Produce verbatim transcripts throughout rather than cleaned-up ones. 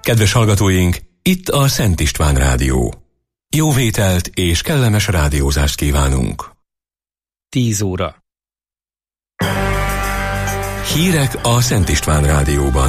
Kedves hallgatóink, itt a Szent István Rádió. Jó vételt és kellemes rádiózást kívánunk. tíz óra. Hírek a Szent István Rádióban.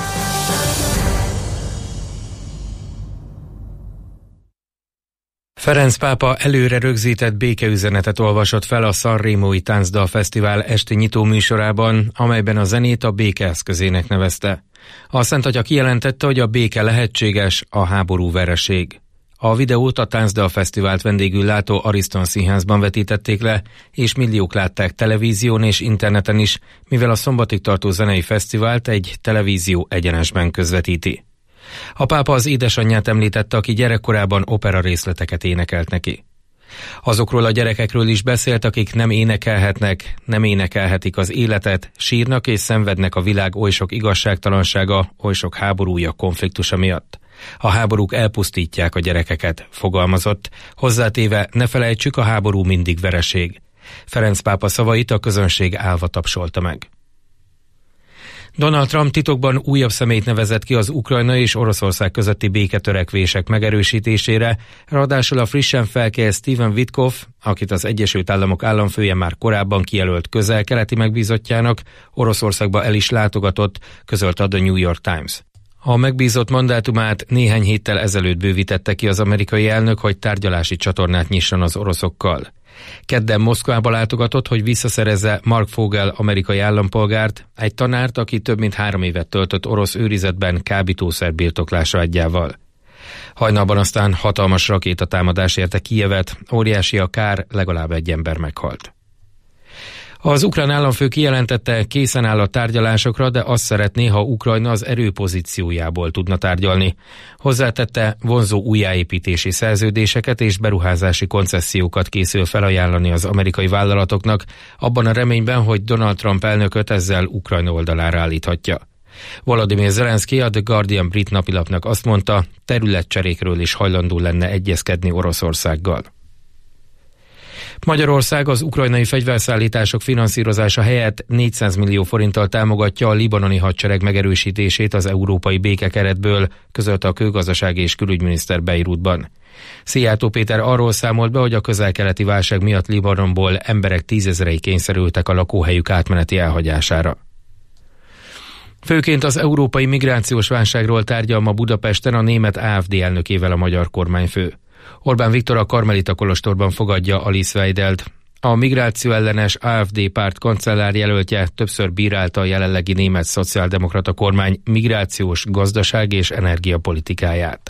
Ferenc pápa előre rögzített békeüzenetet olvasott fel a Sanremói Táncdal Fesztivál esti nyitó műsorában, amelyben a zenét a béke eszközének nevezte. A Szent Atya kijelentette, hogy a béke lehetséges, a háború vereség. A videót a Táncdal Fesztivált vendégül látó Ariston Színházban vetítették le, és milliók látták televízión és interneten is, mivel a szombatig tartó zenei fesztivált egy televízió egyenesben közvetíti. A pápa az édesanyját említette, aki gyerekkorában opera részleteket énekelt neki. Azokról a gyerekekről is beszélt, akik nem énekelhetnek, nem énekelhetik az életet, sírnak és szenvednek a világ oly sok igazságtalansága, oly sok háborúja, konfliktusa miatt. A háborúk elpusztítják a gyerekeket, fogalmazott, hozzátéve ne felejtsük, a háború mindig vereség. Ferenc pápa szavait a közönség állva tapsolta meg. Donald Trump titokban újabb személyt nevezett ki az Ukrajna és Oroszország közötti béketörekvések megerősítésére, ráadásul a frissen felkelt Stephen Witkoff, akit az Egyesült Államok államfője már korábban kijelölt közel-keleti megbízottjának, Oroszországba el is látogatott, közölte a The New York Times. A megbízott mandátumát néhány héttel ezelőtt bővítette ki az amerikai elnök, hogy tárgyalási csatornát nyisson az oroszokkal. Kedden Moszkvába látogatott, hogy visszaszerezze Mark Fogel amerikai állampolgárt, egy tanárt, aki több mint három évet töltött orosz őrizetben kábítószer birtoklása aggyával. Hajnalban aztán hatalmas rakétatámadás érte Kijevet, óriási a kár, legalább egy ember meghalt. Az ukrán államfő kijelentette, készen áll a tárgyalásokra, de azt szeretné, ha Ukrajna az erőpozíciójából tudna tárgyalni. Hozzátette, vonzó újjáépítési szerződéseket és beruházási koncesziókat készül felajánlani az amerikai vállalatoknak, abban a reményben, hogy Donald Trump elnököt ezzel Ukrajna oldalára állíthatja. Volodymyr Zelenszky a The Guardian brit napilapnak azt mondta, területcserékről is hajlandó lenne egyezkedni Oroszországgal. Magyarország az ukrajnai fegyverszállítások finanszírozása helyett négyszáz millió forinttal támogatja a libanoni hadsereg megerősítését az európai békekeretből, közölte a külgazdasági és külügyminiszter Beirutban. Szijjártó Péter arról számolt be, hogy a közel-keleti válság miatt Libanonból emberek tízezrei kényszerültek a lakóhelyük átmeneti elhagyására. Főként az európai migrációs válságról tárgyal ma Budapesten a német á ef dé elnökével a magyar kormányfő. Orbán Viktor a Karmelita kolostorban fogadja Alice Weidelt. A migráció ellenes á ef dé párt kancellár jelöltje többször bírálta a jelenlegi német szociáldemokrata kormány migrációs, gazdasági és energiapolitikáját.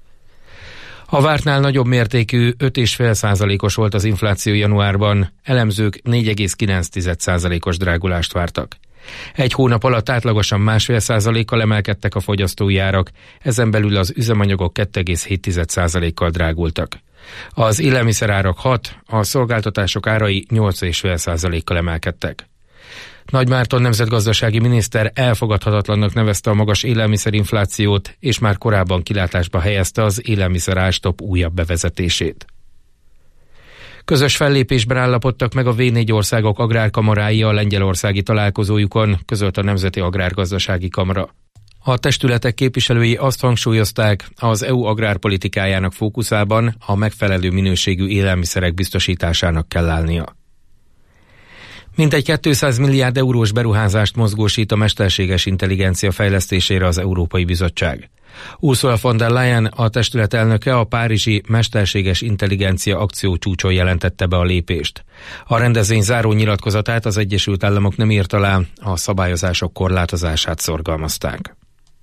A vártnál nagyobb mértékű öt egész öt százalékos volt az infláció januárban, elemzők négy egész kilenc százalékos drágulást vártak. Egy hónap alatt átlagosan másfél százalékkal emelkedtek a fogyasztói árak, ezen belül az üzemanyagok két egész hét százalékkal drágultak. Az élelmiszerárak hat, a szolgáltatások árai nyolc egész öt százalékkal emelkedtek. Nagy Márton nemzetgazdasági miniszter elfogadhatatlannak nevezte a magas élelmiszerinflációt, és már korábban kilátásba helyezte az élelmiszerárstop újabb bevezetését. Közös fellépésben állapodtak meg a vé négy országok agrárkamarái a lengyelországi találkozójukon, közölt a Nemzeti Agrárgazdasági Kamara. A testületek képviselői azt hangsúlyozták, az é u agrárpolitikájának fókuszában a megfelelő minőségű élelmiszerek biztosításának kell állnia. Mintegy kétszáz milliárd eurós beruházást mozgósít a mesterséges intelligencia fejlesztésére az Európai Bizottság. Ursula von der Leyen, a testület elnöke, a párizsi mesterséges intelligencia akciócsúcson jelentette be a lépést. A rendezvény záró nyilatkozatát az Egyesült Államok nem írt alá, a szabályozások korlátozását szorgalmazták.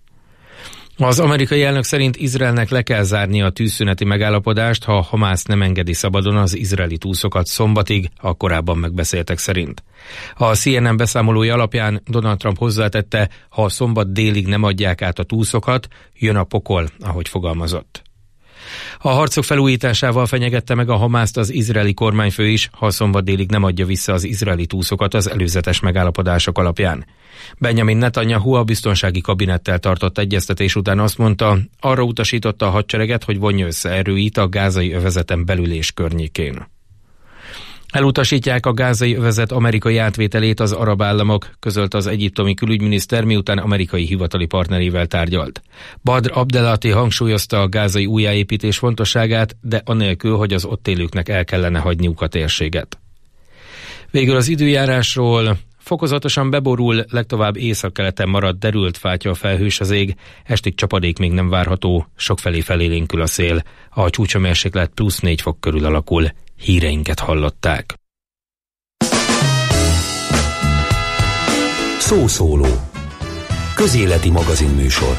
Az amerikai elnök szerint Izraelnek le kell zárnia a tűzszüneti megállapodást, ha Hamász nem engedi szabadon az izraeli túszokat szombatig, a korábban megbeszéltek szerint. A cé en en beszámolója alapján Donald Trump hozzátette, ha a szombat délig nem adják át a túszokat, jön a pokol, ahogy fogalmazott. A harcok felújításával fenyegette meg a Hamászt az izraeli kormányfő is, ha a szombat délig nem adja vissza az izraeli túszokat az előzetes megállapodások alapján. Benjamin Netanyahu a biztonsági kabinettel tartott egyeztetés után azt mondta, arra utasította a hadsereget, hogy vonja össze erőit a gázai övezeten belül és környékén. Elutasítják a gázai övezet amerikai átvételét az arab államok, közölte az egyiptomi külügyminiszter, miután amerikai hivatali partnerével tárgyalt. Badr Abdelati hangsúlyozta a gázai újjáépítés fontosságát, de anélkül, hogy az ott élőknek el kellene hagyniuk a térséget. Végül az időjárásról. Fokozatosan beborul, legtovább északkeleten marad derült fátyol felhős az ég, estig csapadék még nem várható, sokfelé felélénkül a szél. A csúcshőmérséklet plusz négy fok körül alakul. Híreinket hallották. Szószóló. Közéleti magazinműsor.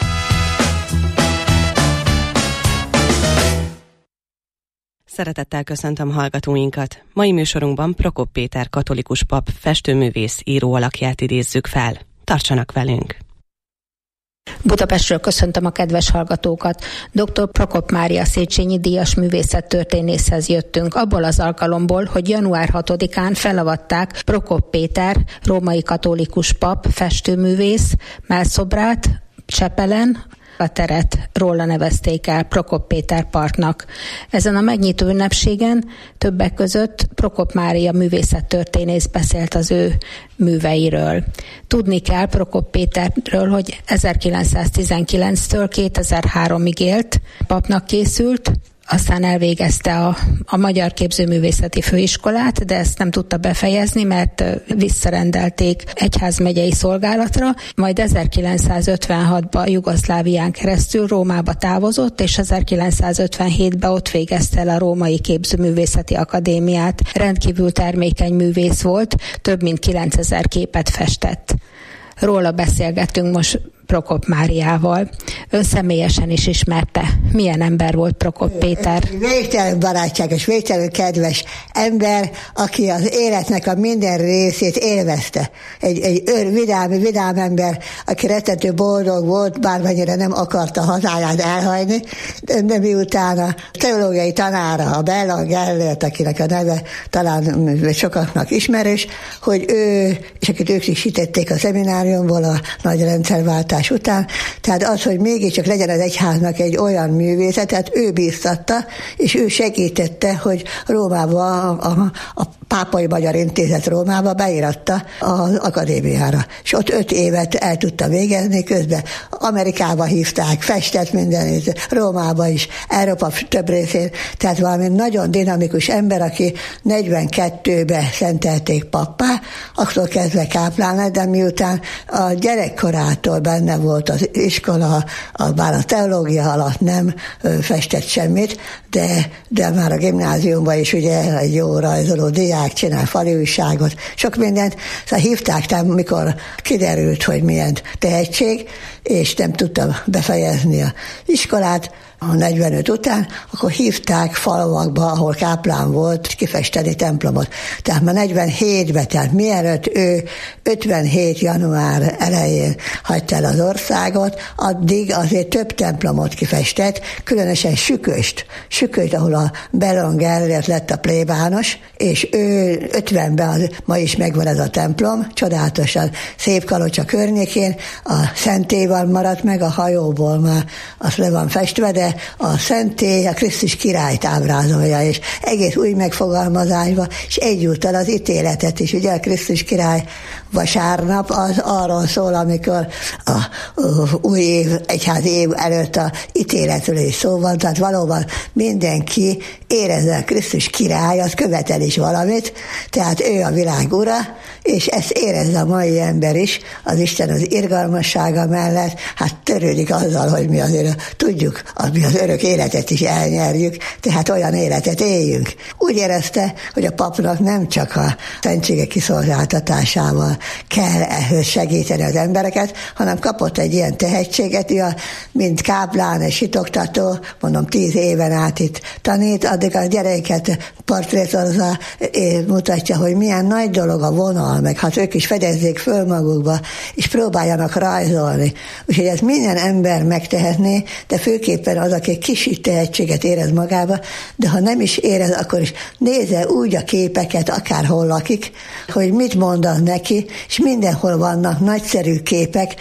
Szeretettel köszöntöm hallgatóinkat. Mai műsorunkban Prokop Péter katolikus pap festőművész író alakját idézzük fel. Tartsanak velünk! Budapestről köszöntöm a kedves hallgatókat. doktor Prokop Mária Széchenyi díjas művészettörténészhez jöttünk abból az alkalomból, hogy január hatodikán felavatták Prokop Péter, római katolikus pap, festőművész mellszobrát Csepelen. A teret róla nevezték el Prokop Péter parknak. Ezen a megnyitó ünnepségen többek között Prokop Mária művészettörténész beszélt az ő műveiről. Tudni kell Prokop Péterről, hogy ezerkilencszáztizenkilenctől kétezer-háromig élt, papnak készült, aztán elvégezte a, a Magyar Képzőművészeti Főiskolát, de ezt nem tudta befejezni, mert visszarendelték egyházmegyei szolgálatra, majd ezerkilencszázötvenhatban Jugoszlávián keresztül Rómába távozott, és ezerkilencszázötvenhétben ott végezte el a Római Képzőművészeti Akadémiát. Rendkívül termékeny művész volt, több mint kilencezer képet festett. Róla beszélgettünk most Prokop Máriával. Ön személyesen is ismerte. Milyen ember volt Prokop Péter? Végtelenül barátságos, végtelenül kedves ember, aki az életnek a minden részét élvezte. Egy, egy ör, vidám, vidám ember, aki rettentő boldog volt, bármennyire nem akarta hazáját elhagyni, de, de miután a teológiai tanára, a Bella Gellert, akinek a neve talán sokaknak ismerős, hogy ő, és akit ők is hitették a szemináriumból a nagy rendszerváltás után, tehát az, hogy mégiscsak legyen az egyháznak egy olyan művészet, tehát ő bíztatta, és ő segítette, hogy Rómába, a, a, a Pápai Magyar Intézet Rómába beíratta az akadémiára. És ott öt évet el tudta végezni, közben Amerikába hívták, festett mindenét, Rómába is, Európa több részén, tehát valami nagyon dinamikus ember, aki negyvenkettőben szentelték pappá, akkor kezdve káplán lett, de miután a gyerekkorától benne volt az iskola, a, bár a teológia alatt nem ö, festett semmit, de, de már a gimnáziumban is ugye egy jó rajzoló diák csinál fali újságot, sok mindent, szóval hívták, tehát mikor kiderült, hogy milyen tehetség, és nem tudta befejezni az iskolát, a negyvenöt után, akkor hívták falvakba, ahol káplán volt, kifesteni templomot. Tehát már negyvenhétben, tehát mielőtt ő ötvenhét január elején hagyta el az országot, addig azért több templomot kifestett, különösen Süköst. Süköst, ahol a Bellon Gellert lett a plébános, és ő ötvenben, az, ma is megvan ez a templom, csodálatosan szép Kalocsa környékén, a szentélyval maradt meg, a hajóból már azt le van festve, de a szentély a Krisztus királyt ábrázolja, és egész új megfogalmazásba, és egyúttal az ítéletet is. Ugye a Krisztus király vasárnap az arról szól, amikor a, a új év, egyházi év előtt a ítéletről is szó van, tehát valóban mindenki érezze, a Krisztus király, az követel is valamit, tehát ő a világ ura, és ezt érezze a mai ember is, az Isten az irgalmassága mellett, hát törődik azzal, hogy mi azért tudjuk, az mi az örök életet is elnyerjük, tehát olyan életet éljünk. Úgy érezte, hogy a papnak nem csak a szentségek kiszolgáltatásával kell ehhez segíteni az embereket, hanem kapott egy ilyen tehetséget, mint káplán és hitoktató, mondom, tíz éven át itt tanít, addig a gyereket portrétozza, mutatja, hogy milyen nagy dolog a vonal, meg hát ők is fedezzék föl magukba, és próbáljanak rajzolni. Úgyhogy ezt minden ember megtehetné, de főképpen az, aki kis tehetséget érez magába, de ha nem is érez, akkor is nézze úgy a képeket, akárhol lakik, hogy mit mondanak neki, és mindenhol vannak nagyszerű képek, nagy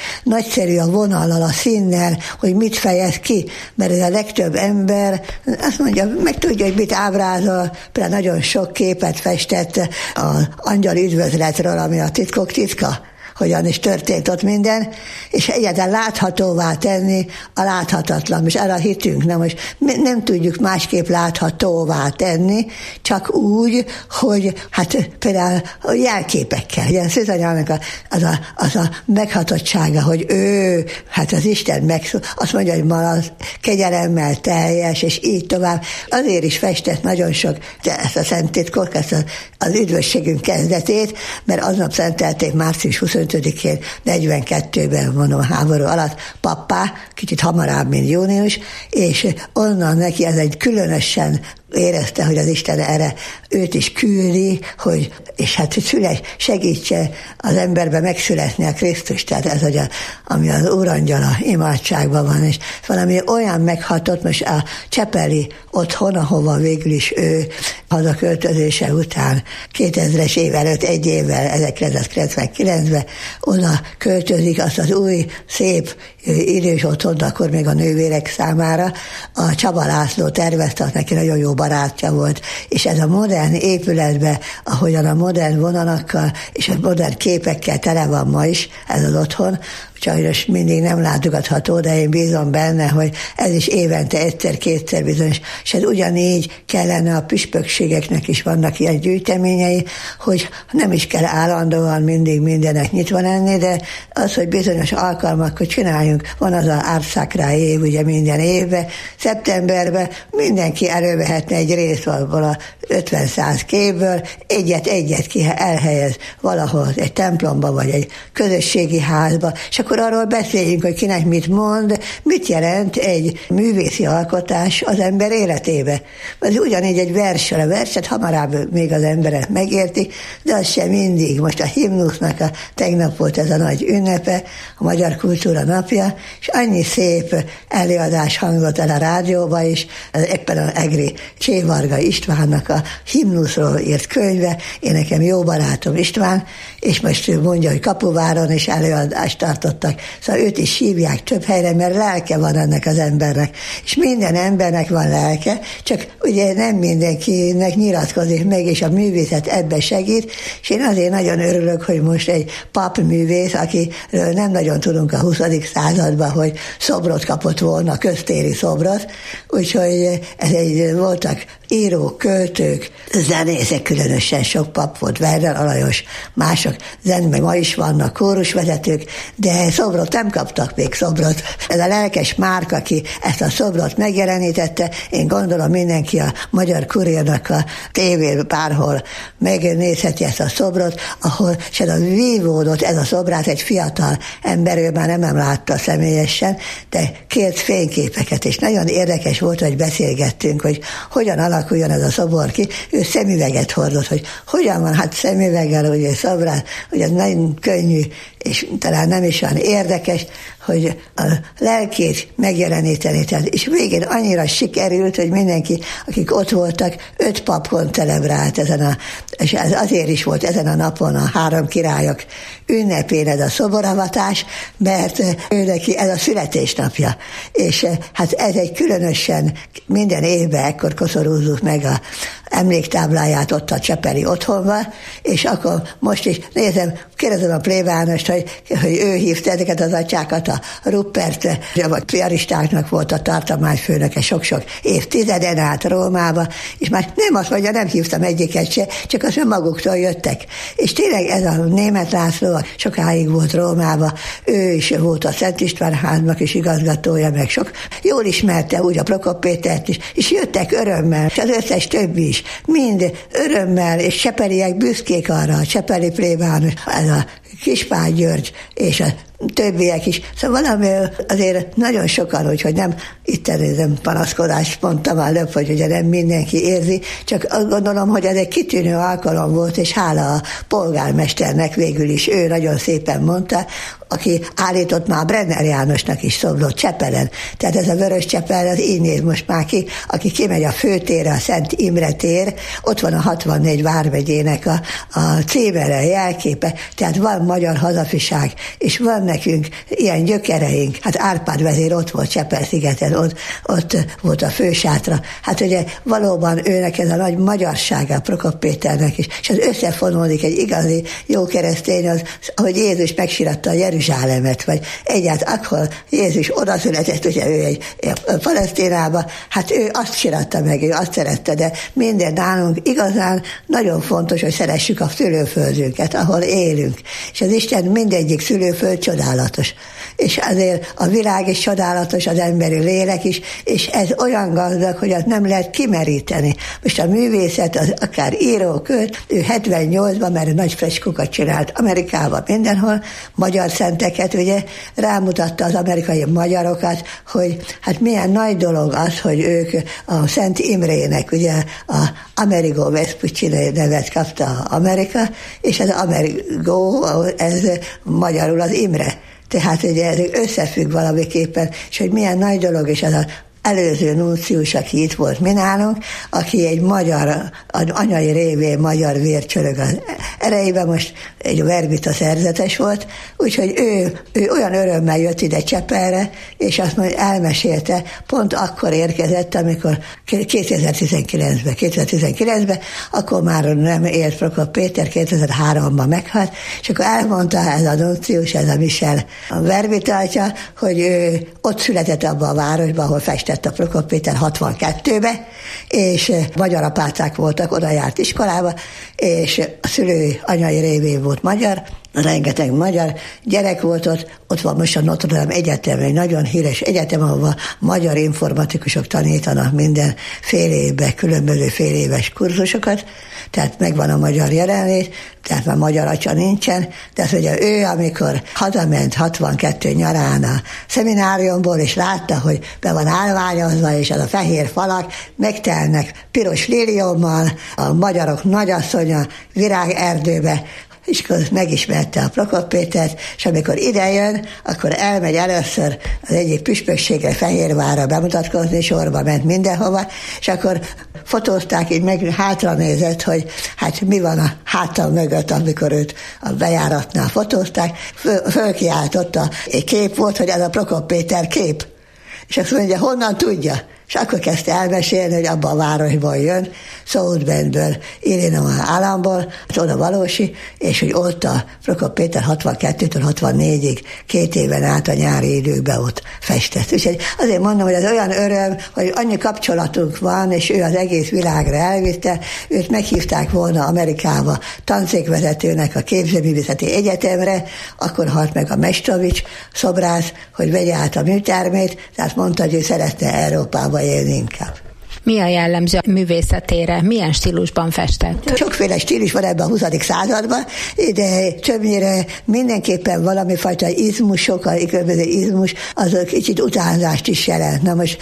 egyszerű a vonallal, a színnel, hogy mit fejez ki, mert ez a legtöbb ember azt mondja, meg tudja, hogy mit ábrázol, például nagyon sok képet festett az angyal üdvözletről, ami a titkok titka, hogyan is történt ott minden, és egyáltalán láthatóvá tenni a láthatatlan, és erre a hitünk, na most nem tudjuk másképp láthatóvá tenni, csak úgy, hogy hát például a jelképekkel, ugye Szűzanyának a, az, a, az a meghatottsága, hogy ő, hát az Isten meg, azt mondja, hogy ma az kegyelemmel teljes, és így tovább. Azért is festett nagyon sok ezt a szent titkot, ezt az, az üdvösségünk kezdetét, mert aznap szentelték március huszonötödikén negyvenkettőben, mondom, háború alatt pappá, kicsit hamarabb, mint június, és onnan neki ez egy különösen érezte, hogy az Isten erre őt is küldi, hogy, és hát szüles, segítse az emberbe megszületni a Krisztus, tehát ez, hogy a, ami az Úrangyala imádságban van, és valami olyan meghatott, most a csepeli otthon, ahova végül is ő hazaköltözése után kétezres év előtt, egy évvel, ezerkilencszázkilencvenkilencben oda költözik, azt az új, szép idős otthont, akkor még a nővérek számára a Csaba László tervezte, neki nagyon jó barátja volt, és ez a modern épületben, ahogyan a modern vonalakkal és a modern képekkel tele van ma is, ez az otthon, sajnos mindig nem látogatható, de én bízom benne, hogy ez is évente egyszer-kétszer bizonyos, és ez ugyanígy kellene a püspökségeknek is vannak ilyen gyűjteményei, hogy nem is kell állandóan mindig mindenek nyitva lenni, de az, hogy bizonyos alkalmakkor csináljunk, van az a árszakra év, ugye minden évben, szeptemberben mindenki elővehetne egy részt valahol a ötven-száz képből, egyet-egyet ki elhelyez valahol egy templomba, vagy egy közösségi házba, és akkor arról beszéljünk, hogy kinek mit mond, mit jelent egy művészi alkotás az ember életébe. Az ugyanígy egy versre, a verset hamarabb még az emberek megértik, de az sem mindig. Most a himnusznak a tegnap volt ez a nagy ünnepe, a Magyar Kultúra Napja, és annyi szép előadás hangzott el a rádióba is, éppen az egri Csévarga Istvánnak a himnuszról írt könyve, én nekem jó barátom István, és most mondja, hogy Kapuváron is előadást tartottak, szóval őt is hívják több helyre, mert lelke van ennek az embernek, és minden embernek van lelke, csak ugye nem mindenkinek nyilatkozik meg, és a művészet ebbe segít, és én azért nagyon örülök, hogy most egy papművész, akiről nem nagyon tudunk a huszadik században, hogy szobrot kapott volna, köztéri szobrot, úgyhogy ez egy, voltak írók, költők, zenészek, különösen sok pap volt, Werner Alajos, mások, zen, meg ma is vannak kórusvezetők, de szobrot nem kaptak még szobrot. Ez a lelkes Márk, aki ezt a szobrot megjelenítette, én gondolom mindenki a Magyar Kurírnak a tévén párhol megnézheti ezt a szobrot, ahol se a vívódott ez a szobrát egy fiatal ember, ő már nem, nem látta személyesen, de kért fényképeket, és nagyon érdekes volt, hogy beszélgettünk, hogy hogyan alakuljon ez a szobor ki. Ő szemüveget hordott, hogy hogyan van, hát szemüveggel, ugye szobrát, ugye nagyon könnyű, és talán nem is olyan érdekes, hogy a lelkét megjeleníteni. Tehát, és végén annyira sikerült, hogy mindenki, akik ott voltak, öt papon celebrált ezen a, és ez azért is volt ezen a napon a három királyok ünnepén ez a szoboravatás, mert ő neki ez a születésnapja. És hát ez egy különösen minden évben ekkor koszorúzzuk meg a emléktábláját ott a csepeli otthonban, és akkor most is nézem, kérdezem a plébánost, hogy, hogy ő hívta ezeket az atyákat, a Ruppert, vagy piaristáknak volt a tartományfőnöke sok-sok évtizeden át Rómába, és már nem azt mondja, nem hívtam egyiket se, csak azt mondja, maguktól jöttek. És tényleg ez a Németh László sokáig volt Rómába, ő is volt a Szent István háznak is igazgatója, meg sok. Jól ismerte úgy a Prokop Pétert is, és jöttek örömmel, és az összes többi is, mind örömmel, és csepeliek büszkék arra, a csepeli plébános, ez a Kispál György, és a többiek is. Szóval valami azért nagyon sokan, úgyhogy nem itt nem panaszkodást mondtam előbb, hogy ugye nem mindenki érzi, csak azt gondolom, hogy ez egy kitűnő alkalom volt, és hála a polgármesternek végül is, ő nagyon szépen mondta, aki állított már Brenner Jánosnak is szobrot Csepelen. Tehát ez a Vörös Csepel, az így néz most már ki, aki kimegy a főtérre, a Szent Imre tér, ott van a hatvannégy vármegyének a, a címere, jelképe, tehát van magyar hazafiság, és van van nekünk ilyen gyökereink. Hát Árpád vezér ott volt Csepel-szigeten, ott, ott volt a fősátra. Hát ugye valóban őnek ez a nagy magyarsága, Prokop Péternek is, és az összefonódik egy igazi jó keresztény, az, ahogy Jézus megsiratta a Jeruzsálemet, vagy egyáltalán akkor Jézus oda született, ugye ő egy, egy Palesztinába, hát ő azt siratta meg, ő azt szerette, de minden nálunk igazán nagyon fontos, hogy szeressük a szülőföldünket, ahol élünk. És az Isten mindegyik szülőföld csodálatos. És azért a világ is csodálatos, az emberi lélek is, és ez olyan gazdag, hogy azt nem lehet kimeríteni. Most a művészet, az akár író, költ, ő hetvennyolcban, mert nagy freskókat csinált Amerikában, mindenhol, magyar szenteket, ugye, rámutatta az amerikai magyarokat, hogy hát milyen nagy dolog az, hogy ők a Szent Imrének, ugye, a Amerigo Vespucci nevet kapta Amerika, és az Amerigo, ez magyarul az Imre. Tehát ugye ez összefügg valamiképpen, és hogy milyen nagy dolog, és az az előző nuncius, aki itt volt mi nálunk, aki egy magyar, anyai révén magyar vércsörög az erejében, most egy verbita szerzetes volt, úgyhogy ő, ő olyan örömmel jött ide Csepelre, és azt mondja, elmesélte, pont akkor érkezett, amikor kétezer-tizenkilencben, kétezer-tizenkilencben, akkor már nem élt Prokop Péter, kétezer-háromban meghalt, és akkor elmondta ez a nuncius, ez a Michel a verbita atya, hogy ő ott született abban a városban, ahol festett a Prokop Péter hatvankettőbe, és magyar apácák voltak, oda járt iskolába, és a szülő anyai révén volt magyar, rengeteg magyar gyerek volt ott, ott van most a Notre Dame Egyetem, egy nagyon híres egyetem, ahol magyar informatikusok tanítanak minden fél évben, különböző fél éves kurzusokat, tehát megvan a magyar jelenlét, tehát már magyar atya nincsen, de azt mondja, ő amikor hazament hatvankettő nyarán a szemináriumból, és látta, hogy be van állványozva, és az a fehér falak megtelnek piros líliommal, a magyarok nagyasszonya virágerdőbe, és akkor megismerte a Prokop Pétert, és amikor ide jön, akkor elmegy először az egyik püspökségre, Fehérvárra bemutatkozni, sorba ment mindenhova, és akkor fotózták, így meg hátra nézett, hogy hát mi van a hátam mögött, amikor őt a bejáratnál fotózták, Föl, fölkiáltotta, egy kép volt, hogy ez a Prokop Péter kép. És azt mondja, honnan tudja? És akkor kezdte elmesélni, hogy abban a városból jön, South Bendből, Illinois államból, oda valósi, és hogy ott a Prokop Péter hatvankettőtől hatvannégyig két éven át a nyári időkben ott festett. Úgyhogy azért mondom, hogy az olyan öröm, hogy annyi kapcsolatunk van, és ő az egész világra elvitte, őt meghívták volna Amerikába tanszékvezetőnek a Képzőművészeti Egyetemre, akkor halt meg a Mestovics szobrász, hogy vegye át a műtermét, tehát mondta, hogy ő szeretne Európába élni inkább. Mi a jellemző a művészetére? Milyen stílusban festett? Sokféle stílus van ebben a huszadik században, de többnyire mindenképpen valami fajta izmusok, a különböző izmus, azok kicsit utánzást is jelent. Na most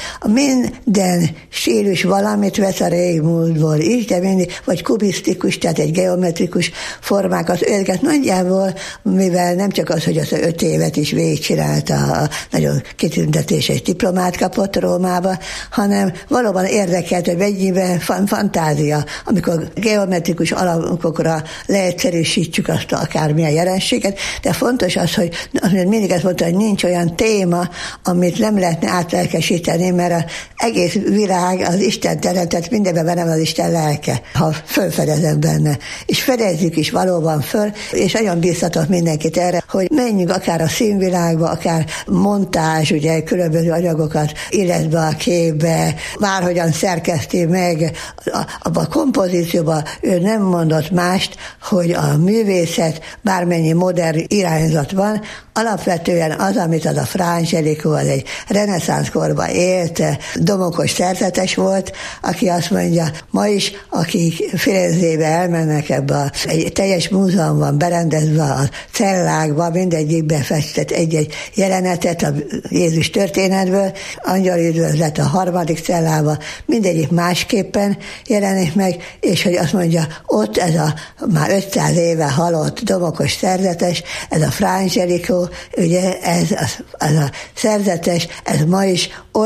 minden stílus valamit vesz a régmúltból is, de mindig, vagy kubisztikus, tehát egy geometrikus formákat, őket nagyjából, mivel nem csak az, hogy az öt évet is végigcsinálta, a nagyon kitüntetéses diplomát kapott Rómába, hanem valóban érdekelt, hogy mennyiben fan, fantázia, amikor geometrikus alakokra leegyszerűsítjük azt akármilyen jelenséget, de fontos az, hogy mindig azt mondta, hogy nincs olyan téma, amit nem lehetne átlelkesíteni, mert az egész világ az Isten teremtett, mindenben benne van az Isten lelke, ha fölfedezem benne. És fedezzük is valóban föl, és nagyon bíztatott mindenkit erre, hogy menjünk akár a színvilágba, akár montázs, ugye különböző anyagokat illet be a képbe, bárhogyan szerkeszti meg abban a kompozícióban, ő nem mondott mást, hogy a művészet, bármennyi modern irányzat van, alapvetően az, amit az a Fra Angelico, az egy reneszánsz korban élt, domokos szerzetes volt, aki azt mondja, ma is, akik Firenzébe elmennek ebbe a, egy teljes múzeum van berendezve a cellákba, mindegyikben festett egy-egy jelenetet a Jézus történetből, angyali üdvözlet a harmadik cellába, mindegyik másképpen jelenik meg, és hogy azt mondja, ott ez a már ötszáz éve halott domokos szerzetes, ez a Fra Angelico, ugye ez, az, az a szerzetes, ez ma is olyan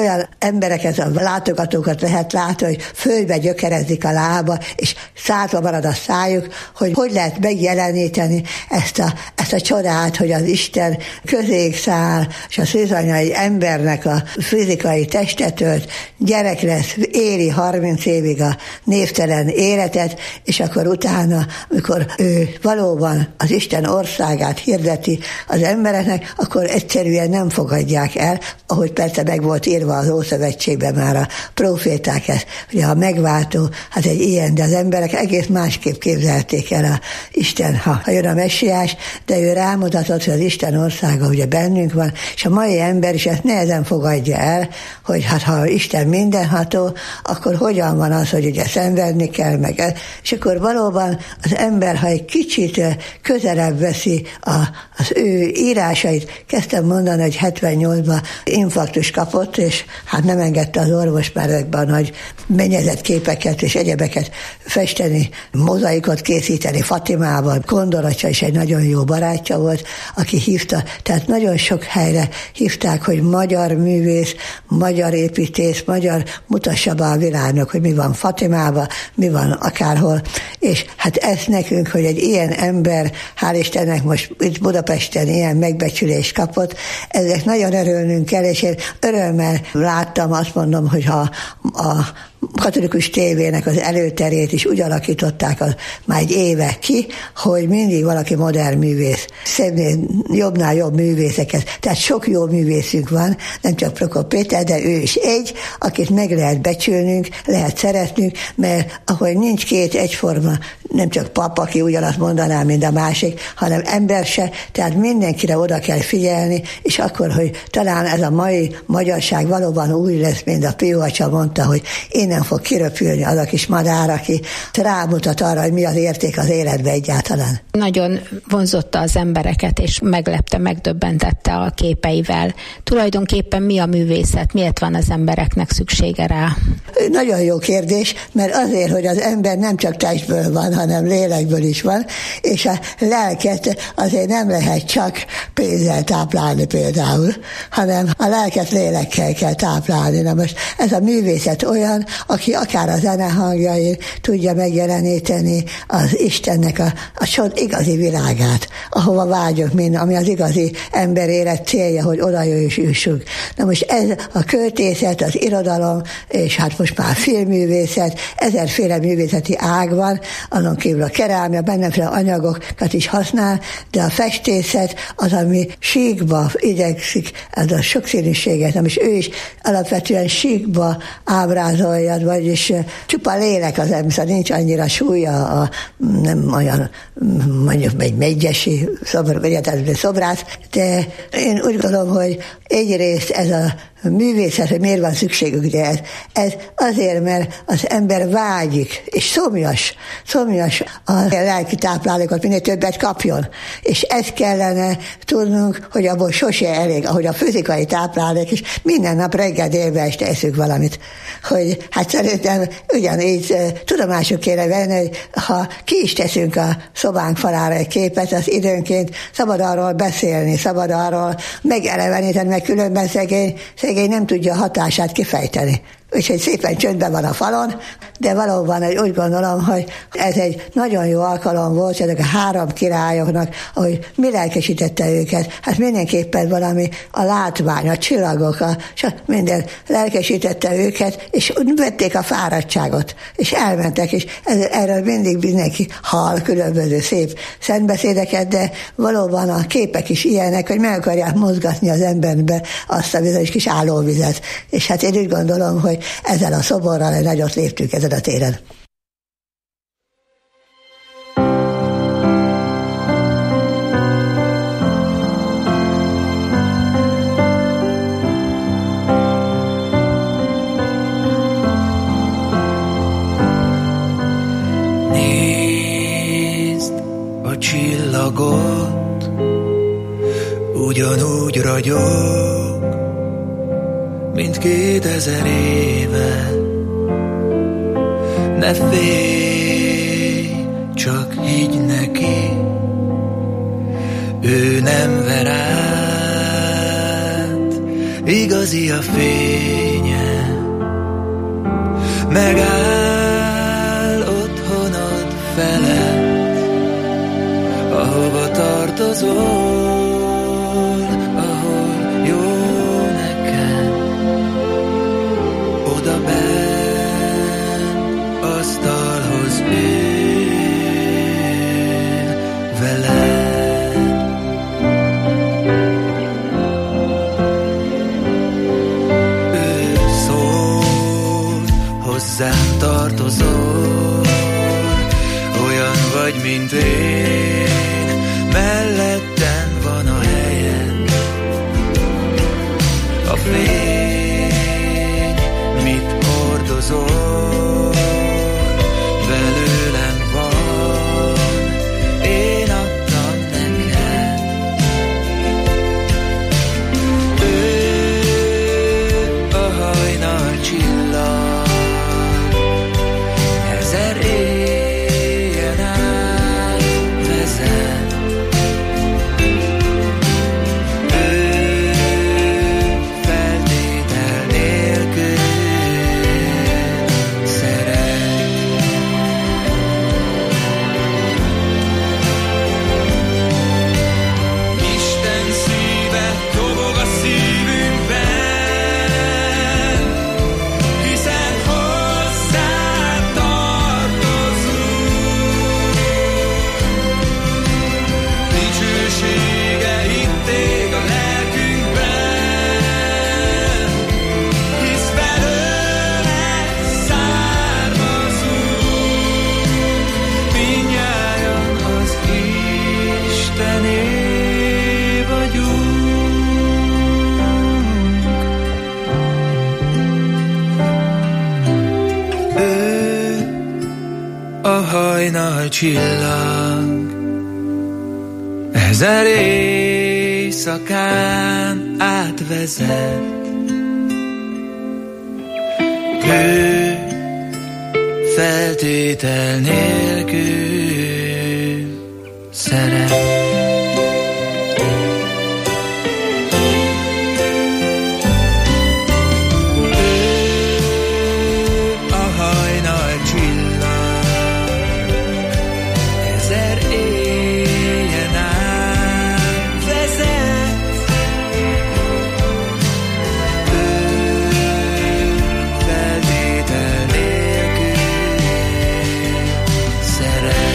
embereket, a látogatókat lehet látni, hogy földbe gyökerezik a lába, és szátva marad a szájuk, hogy hogy lehet megjeleníteni ezt a, ezt a csodát, hogy az Isten közéig száll, és a szűzanyai embernek a fizikai testet ölt, gyerek lesz, éli harminc évig a névtelen életet, és akkor utána, amikor ő valóban az Isten országát hirdeti az embereknek, akkor egyszerűen nem fogadják el, ahogy persze meg volt írva az Ószövetségben már a proféták ezt, hogy a megváltó, hát egy ilyen, de az emberek egész másképp képzelték el a Isten, ha, ha jön a messiás, de ő rámutatott, hogy az Isten országa ugye bennünk van, és a mai ember is ezt nehezen fogadja el, hogy hát ha Isten mindenható, akkor hogyan van az, hogy ugye szenvedni kell, meg el, és akkor valóban az ember, ha egy kicsit közelebb veszi a, az ő írásait, kezdtem mondani, hogy hetvennyolcban infarktus kapott, és hát nem engedte az orvos már ezekben a nagy mennyezett képeket és egyebeket festeni, mozaikot készíteni Fatimában. Kondoracsa is egy nagyon jó barátja volt, aki hívta, tehát nagyon sok helyre hívták, hogy magyar művész, magyar építész, magyar mutassa be a világnak, hogy mi van Fatimában, mi van akárhol, és hát ez nekünk, hogy egy ilyen ember, hál' Istennek most itt Budapesten ilyen megbecsülést kapott, ezek nagyon örülnünk kell, és én örömmel láttam, azt mondom, hogy ha a katolikus tévének az előterét is úgy alakították az, már egy éve ki, hogy mindig valaki modern művész. Szebnél jobbnál jobb művészeket. Tehát sok jó művészünk van, nem csak Prokop Péter, de ő is egy, akit meg lehet becsülnünk, lehet szeretnünk, mert ahogy nincs két egyforma, nem csak pap, aki ugyanazt mondaná, mint a másik, hanem ember se, tehát mindenkire oda kell figyelni, és akkor, hogy talán ez a mai magyarság valóban úgy lesz, mint a Pió atya mondta, hogy én nem fog kiröpülni az a kis madár, aki rámutat arra, hogy mi az érték az életben egyáltalán. Nagyon vonzotta az embereket, és meglepte, megdöbbentette a képeivel. Tulajdonképpen mi a művészet? Miért van az embereknek szüksége rá? Nagyon jó kérdés, mert azért, hogy az ember nem csak testből van, hanem lélekből is van, és a lelket azért nem lehet csak pénzzel táplálni például, hanem a lelket lélekkel kell táplálni. Na most ez a művészet olyan, aki akár a zenehangjain tudja megjeleníteni az Istennek a, a csod igazi világát, ahova vágyok minden, ami az igazi ember élet célja, hogy oda jussunk. Na most ez a költészet, az irodalom, és hát most már filmművészet, ezerféle művészeti ág van, azon kívül a kerámia, bennemféle anyagokat is használ, de a festészet az, ami síkba igyekszik, ez a sokszínűséget, nem is ő is alapvetően síkba ábrázolja, vagyis csupa lélek az ember, nincs annyira súlya, a, nem olyan mondjuk egy megyesi szobor, vagy szobrász, de én úgy gondolom, hogy egyrészt ez a művészet, hogy miért van szükségük, ugye ez, ez azért, mert az ember vágyik, és szomjas, szomjas a lelki táplálékot, minél többet kapjon. És ezt kellene tudnunk, hogy abból sose elég, ahogy a fizikai táplálék is, minden nap reggel délbe este eszünk valamit. Hogy hát szerintem ugyanígy tudomásul kéne venni, hogy ha ki is teszünk a szobánk falára egy képet, az időnként szabad arról beszélni, szabad arról megeleveníteni, meg különben szegény, szegény nem tudja a hatását kifejteni. Úgyhogy szépen csöndben van a falon, de valóban úgy gondolom, hogy ez egy nagyon jó alkalom volt ezek a három királyoknak, ahogy mi lelkesítette őket. Hát mindenképpen valami a látvány, a csillagok, a, minden lelkesítette őket, és vették a fáradtságot, és elmentek, és ez, erről mindig mindenki hall különböző szép szentbeszédeket, de valóban a képek is ilyenek, hogy meg akarják mozgatni az emberbe azt a bizonyos kis állóvizet. És hát én úgy gondolom, hogy ezzel a szoborral egy nagyot léptünk ezen a téren. Nézd a csillagot, ugyanúgy ragyog, mint kétezer éve. Ne félj, csak higgy neki, ő nem ver át, igazi a fénye. megáll otthonod felett, ahova tartozol, ahol jó neked, oda benn asztalhoz ül veled. Hozzám tartozol, olyan vagy, mint én, mellettem van a helyed. A fény, mit hordozol, belőlem van, én adtam neked. Ő a hajnal csillag, ezer éjjel átvezet. Ő feltétel nélkül szeret. Isten szíve dobog a szívünkben, hiszen hozzád tartozunk. Dicsősége itt ég a lelkünkben, hisz belőle származunk. Mindnyájan az Istené vagyunk. Ő a hajnal csillag, ezer éjszakán átvezet. Ő feltétel nélkül szeret. A hajnal csillag, ezer éjjel átvezet. Ő feltétel nélkül szeret.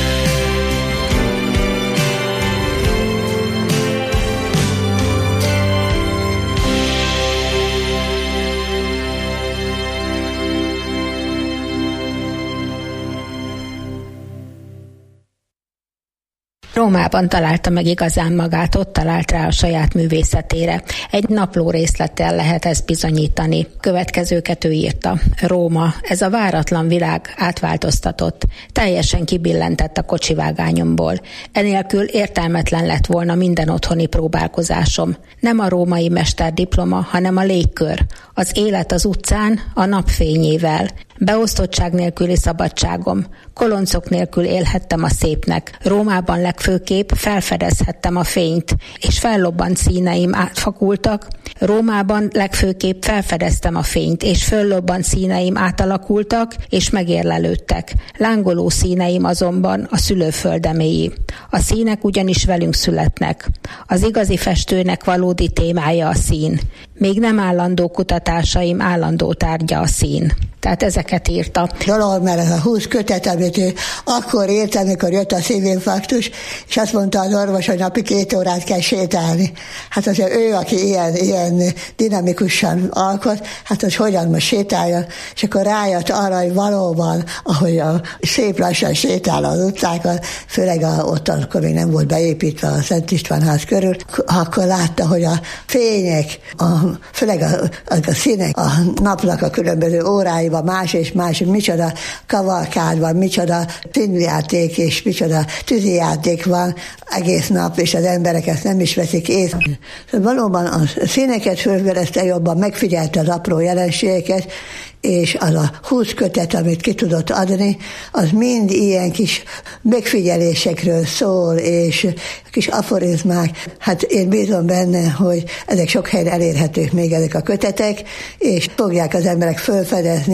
Rómában találta meg igazán magát, ott talált rá a saját művészetére. Egy napló részlettel lehet ezt bizonyítani. Következőket ő írta. Róma, ez a váratlan világ átváltoztatott. Teljesen kibillentett a kocsivágányomból. Enélkül értelmetlen lett volna minden otthoni próbálkozásom. Nem a római mesterdiploma, hanem a légkör. Az élet az utcán, a napfényével. Beosztottság nélküli szabadságom. Koloncok nélkül élhettem a szépnek. Rómában legfőképp felfedezhettem a fényt, és fellobbant színeim átfakultak. Rómában legfőképp felfedeztem a fényt, és föllobbant színeim átalakultak, és megérlelődtek. Lángoló színeim azonban a szülőföldeméi. A színek ugyanis velünk születnek. Az igazi festőnek valódi témája a szín. Még nem állandó kutatásaim állandó tárgya a szín. Tehát ezeket írta. Dolog, mert ez a húsz kötet, amit ő akkor írt, amikor jött a szívinfarktus, és azt mondta az orvos, hogy napi két órát kell sétálni. Hát azért ő, aki ilyen, ilyen dinamikusan alkot, hát az hogyan most sétáljon, és akkor rájött arra, hogy valóban, ahogy a szép lassan sétál az utcákon, főleg a, ott akkor még nem volt beépítve a Szent István ház körül, akkor látta, hogy a fények, a, főleg a, a, a színek, a napnak a különböző óráiban más és más, micsoda kavalkád van, micsoda színjáték és micsoda tűzijáték van egész nap, és az emberek ezt nem is veszik észre. Valóban a színeket fölverezte jobban, megfigyelte az apró jelenségeket, és az a húsz kötet, amit ki tudott adni, az mind ilyen kis megfigyelésekről szól, és kis aforizmák. Hát én bízom benne, hogy ezek sok helyen elérhetők még ezek a kötetek, és fogják az emberek felfedezni,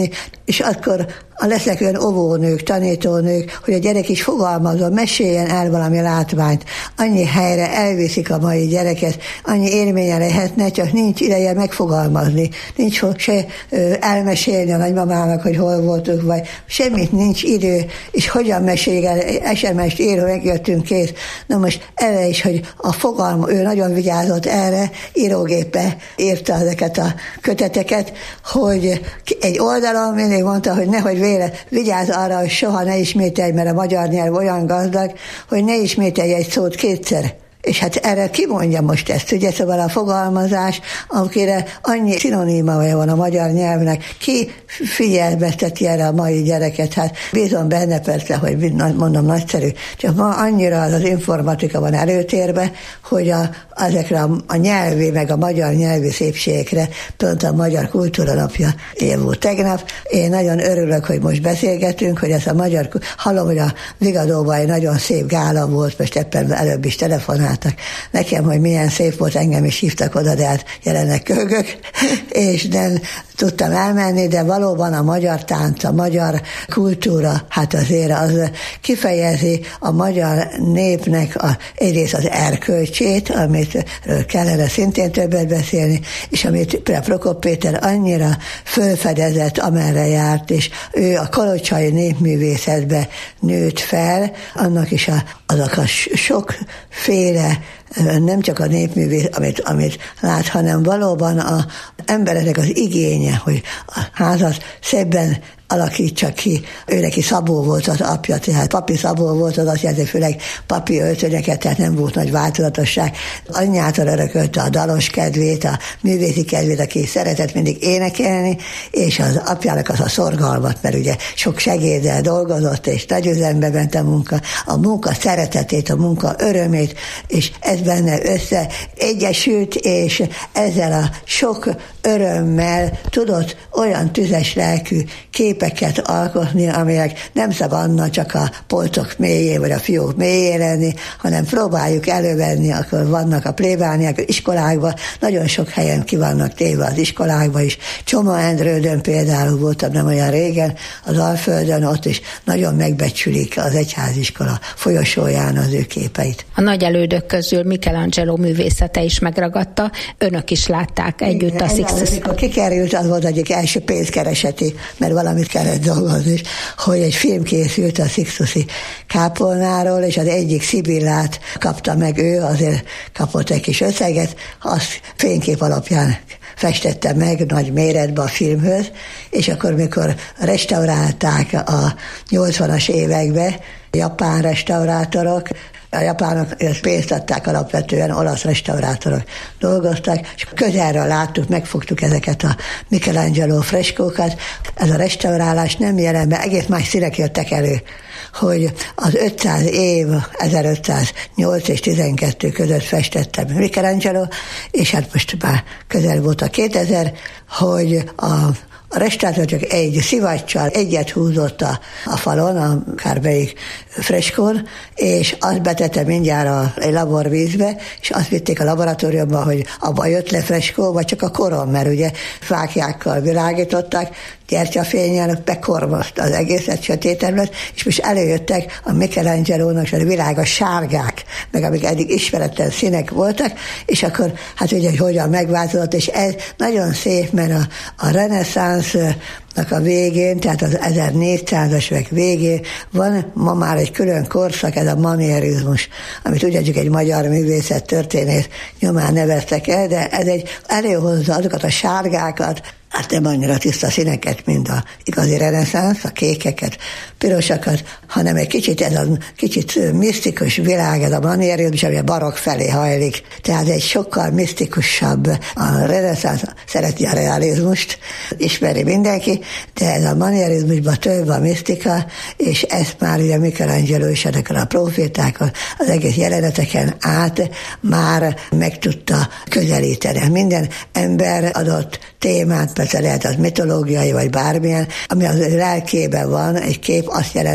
és akkor lesznek olyan óvónők, tanítónők, hogy a gyerek is fogalmazon, meséljen el valami látványt. Annyi helyre elviszik a mai gyereket, annyi élménye lehetne, csak nincs ideje megfogalmazni. Nincs se elmesélni a nagymamának, hogy hol voltunk, vagy semmit nincs idő, és hogyan meséljük el, es em es-t ír, hogy megjöttünk, kész. Na most erre is, hogy a fogalma, ő nagyon vigyázott erre, írógéppel írta ezeket a köteteket, hogy egy oldalon mindig mondta, hogy nehogy véle, vigyázz arra, hogy soha ne ismételj, mert a magyar nyelv olyan gazdag, hogy ne ismételj egy szót kétszer. És hát erre ki mondja most ezt, ugye, szóval a fogalmazás, akire annyi szinonimája van a magyar nyelvnek, ki figyelmezteti erre a mai gyereket, hát bízom benne persze, hogy mondom, nagyszerű, csak ma annyira az, az informatika van előtérbe, hogy a, ezekre a, a nyelvi, meg a magyar nyelvi szépségekre, pont a Magyar Kultúra Napja volt tegnap. Én nagyon örülök, hogy most beszélgetünk, hogy ez a magyar, hallom, hogy a Vigadóban egy nagyon szép gála volt, most ebben előbb is telefonál nekem, hogy milyen szép volt, engem is hívtak oda, de hát jelenleg köhögök, és nem tudtam elmenni, de valóban a magyar tánc, a magyar kultúra, hát azért az kifejezi a magyar népnek a, egyrészt az erkölcsét, amit kellene szintén többet beszélni, és amit például Prokop Péter annyira fölfedezett, amerre járt, és ő a kalocsai népművészetbe nőtt fel, annak is a, azok a sokféle nem csak a népművész, amit, amit lát, hanem valóban az embereknek az igénye, hogy a házat szebben alakítsa ki. Ő neki Szabó volt az apja, tehát papi Szabó volt, az azt jelenti, főleg papi öltönyeket, tehát nem volt nagy változatosság. Anyjától örökölte a dalos kedvét, a művészi kedvét, aki szeretett mindig énekelni, és az apjának az a szorgalmat, mert ugye sok segéddel dolgozott, és nagy üzembe ment a munka, a munka szeretetét, a munka örömét, és ez benne össze egyesült, és ezzel a sok örömmel tudott olyan tüzes lelkű képeket alkotni, amelyek nem szabadna csak a polcok mélyén, vagy a fiók mélyén lenni, hanem próbáljuk elővenni, akkor vannak a plébániák iskolákban, nagyon sok helyen ki vannak téve az iskolákban is. Csoma-Endrődön például voltam nem olyan régen, az Alföldön, ott is nagyon megbecsülik az egyháziskola folyosóján az ő képeit. A nagy elődök közül Michelangelo művészete is megragadta, önök is látták együtt igen, a Sixtus. Amikor kikerült, az volt egyik első pénzkereseti, mert valamit kellett dolgozni, hogy egy film készült a Sixtusi kápolnáról, és az egyik Szibillát kapta meg ő, azért kapott egy kis összeget, azt fénykép alapján festette meg nagy méretbe a filmhöz, és akkor, mikor restaurálták a nyolcvanas években, japán restaurátorok, a japánok pénzt adták, alapvetően olasz restaurátorok dolgoztak, és közelről láttuk, megfogtuk ezeket a Michelangelo freskókat. Ez a restaurálás nem jelent be, egész más színek jöttek elő, hogy az ötszáz év, ezerötszáznyolc és tizenkettő között festette Michelangelo, és hát most már közel volt a kétezer, hogy a A restaurátor csak egy szivacsal egyet húzott a, a falon, a kármelyik freskón, és azt betette mindjárt a, egy laborvízbe, és azt vitték a laboratóriumba, hogy abba jött le freskó, vagy csak a koron, mert ugye fáklyákkal világították, gyertyafényen bekormozta az egészet, sötéten lett, és most előjöttek a Michelangelo-nak a világos sárgák, meg amik eddig ismeretlen színek voltak, és akkor hát ugye, hogy hogyan megváltozott, és ez nagyon szép, mert a, a reneszánsznak a végén, tehát az ezernégyszázas évek végén van ma már egy külön korszak, ez a manierizmus, amit ugyancsak egy magyar művészet történész nyomán neveztek el, de ez egy előhozza azokat a sárgákat, hát nem annyira tiszta színeket, mint a igazi reneszánsz, a kékeket, pirosakat, hanem egy kicsit ez a kicsit misztikus világ, ez a manierizmus, ami a barokk felé hajlik. Tehát egy sokkal misztikusabb, a reneszánsz szereti a realizmust, ismeri mindenki, de ez a manierizmusban több a misztika, és ezt már ugye Michelangelo is ezeken a profétákon, az egész jeleneteken át már meg tudta közelíteni. Minden ember adott témát, persze lehet az mitológiai, vagy bármilyen, ami az lelkében van, egy kép azt jeleníti meg,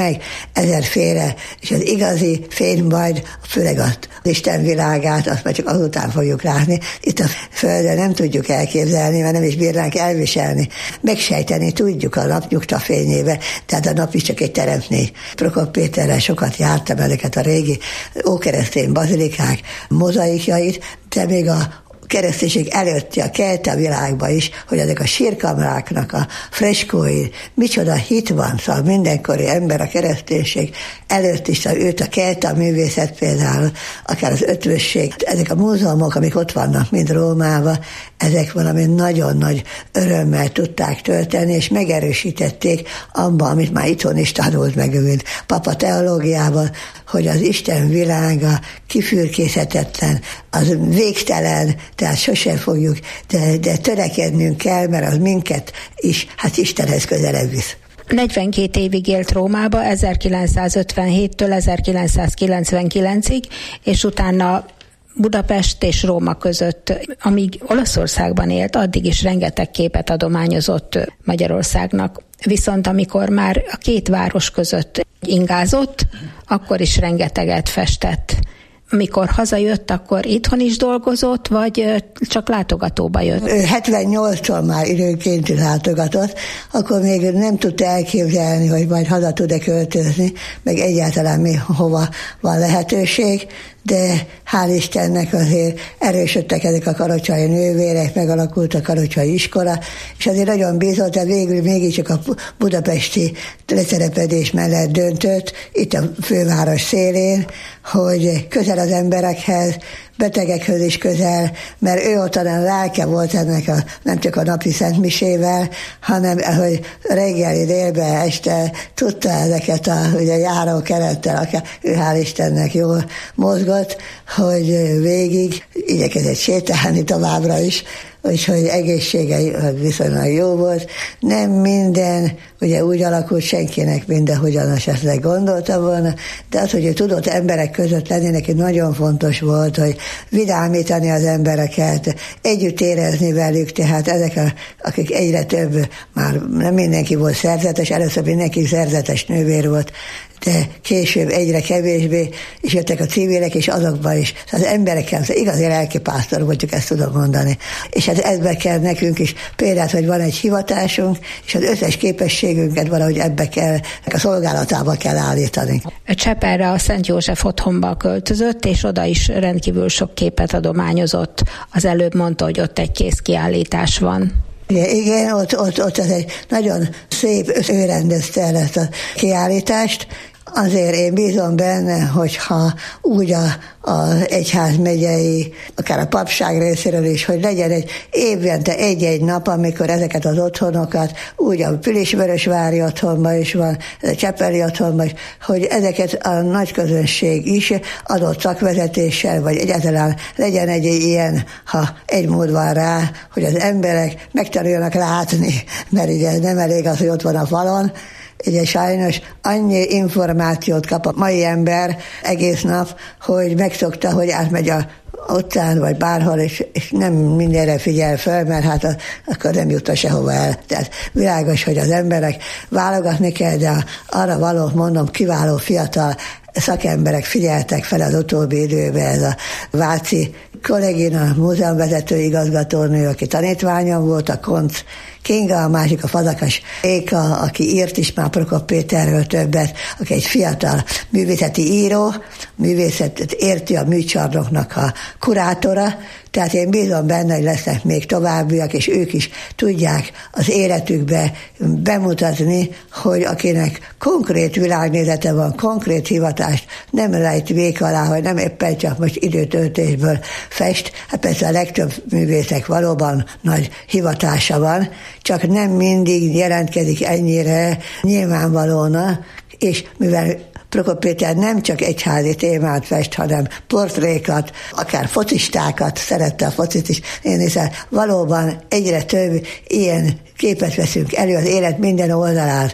meg ezerféle, és az igazi fény majd, főleg az Isten világát, azt már csak azután fogjuk látni. Itt a Földön nem tudjuk elképzelni, mert nem is bírnánk elviselni. Megsejteni tudjuk a napnyugta fényébe, tehát a nap is csak egy teremtmény. Prokop Péterrel sokat jártam ezeket a régi ókeresztény bazilikák mozaikjait, de még a kereszténység előtti a kelte világban is, hogy ezek a sírkamráknak a freskói, micsoda hit van, szóval mindenkori ember a kereszténység előtt is, szóval őt a kelte művészet például, akár az ötvösség, ezek a múzeumok, amik ott vannak, mind Rómában, ezek valami nagyon nagy örömmel tudták tölteni, és megerősítették abban, amit már itthon is tanult meg, mint papa teológiában, hogy az Isten világa kifürkészhetetlen, az végtelen, tehát sosem fogjuk, de, de törekednünk kell, mert az minket is, hát Istenhez közelebb visz. negyvenkét évig élt Rómába, ezerkilencszázötvenhéttől ezerkilencszázkilencvenkilencig, és utána Budapest és Róma között, amíg Olaszországban élt, addig is rengeteg képet adományozott Magyarországnak. Viszont amikor már a két város között ingázott, akkor is rengeteget festett. Mikor hazajött, akkor itthon is dolgozott, vagy csak látogatóba jött? hetvennyolctól már időnként látogatott, akkor még nem tudta elképzelni, hogy majd haza tud-e költözni, meg egyáltalán még hova van lehetőség, de hál' Istennek azért erősödtek ezek a kalocsai nővérek, megalakult a kalocsai iskola, és azért nagyon bízott, de végül mégiscsak a budapesti letelepedés mellett döntött, itt a főváros szélén, hogy közel az emberekhez, betegekhez is közel, mert ő ott olyan lelke volt ennek a, nem csak a napi szentmisével, hanem hogy reggeli, délben, este tudta ezeket a ugye, járó kerettel, akár ő hál' Istennek jól mozgott, hogy végig igyekezett sétálni továbbra is, úgyhogy egészsége viszonylag jó volt. Nem minden, ugye úgy alakult senkinek mindenhogyan esetleg gondolta volna, de az, hogy ő tudott emberek között lenni, neki nagyon fontos volt, hogy vidámítani az embereket, együtt érezni velük, tehát ezek, a, akik egyre több, már nem mindenki volt szerzetes, először mindenki szerzetes nővér volt, de később egyre kevésbé, és jöttek a civilek, és azokban is. Szóval az emberekkel, szóval igazi lelkipásztor voltunk, ezt tudom mondani. És hát ebbe kell nekünk is példát, hogy van egy hivatásunk, és az összes képességünket valahogy ebbe kell, a szolgálatába kell állítani. Csepelre a Szent József otthonba költözött, és oda is rendkívül sok képet adományozott. Az előbb mondta, hogy ott egy kézkiállítás van. Igen, ott, ott, ott az egy nagyon szép, ő rendezte el ezt a kiállítást. Azért én bízom benne, hogyha úgy a, a egyházmegyei, akár a papság részéről is, hogy legyen egy évente egy-egy nap, amikor ezeket az otthonokat, úgy a Pilisvörösvári otthonban is van, a Csepeli otthonban is, hogy ezeket a nagy közönség is adott szakvezetéssel, vagy egyáltalán legyen egy ilyen, ha egy mód van rá, hogy az emberek megtanuljanak látni, mert ugye nem elég az, hogy ott van a falon. Ugye sajnos annyi információt kap a mai ember egész nap, hogy megszokta, hogy átmegy a utcán, vagy bárhol, és, és nem mindenre figyel föl, mert hát a, akkor nem jut sehova el. Tehát világos, hogy az emberek válogatni kell, de arra való, mondom, kiváló fiatal szakemberek figyeltek fel az utóbbi időben, ez a Váci kollégina, múzeumvezető igazgatónő, aki tanítványom volt, a Koncz Kinga, a másik a Fazakas Éka, aki írt is már Prokop Péterről többet, aki egy fiatal művészeti író, művészetet érti a műcsarnoknak a kurátora, tehát én bízom benne, hogy lesznek még továbbiak, és ők is tudják az életükbe bemutatni, hogy akinek konkrét világnézete van, konkrét hivatást nem rejt vék alá, hogy nem éppen csak most időtöltésből fest. Hát persze a legtöbb művészek valóban nagy hivatása van, csak nem mindig jelentkezik ennyire nyilvánvalóan, és mivel Prokop Péter nem csak egyházi témát fest, hanem portrékat, akár focistákat, szerette a focit is, én hiszem, valóban egyre több ilyen képet veszünk elő az élet minden oldalát.